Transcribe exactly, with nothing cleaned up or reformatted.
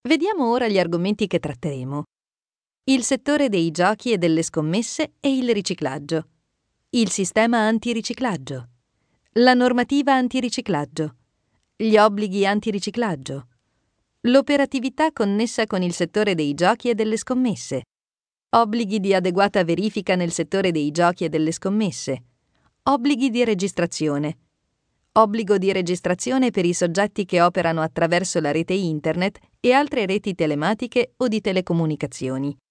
Vediamo ora gli argomenti che tratteremo. Il settore dei giochi e delle scommesse e il riciclaggio. Il sistema antiriciclaggio. La normativa antiriciclaggio. Gli obblighi antiriciclaggio. L'operatività connessa con il settore dei giochi e delle scommesse. Obblighi di adeguata verifica nel settore dei giochi e delle scommesse. Obblighi di registrazione. Obbligo di registrazione per i soggetti che operano attraverso la rete internet e altre reti telematiche o di telecomunicazioni.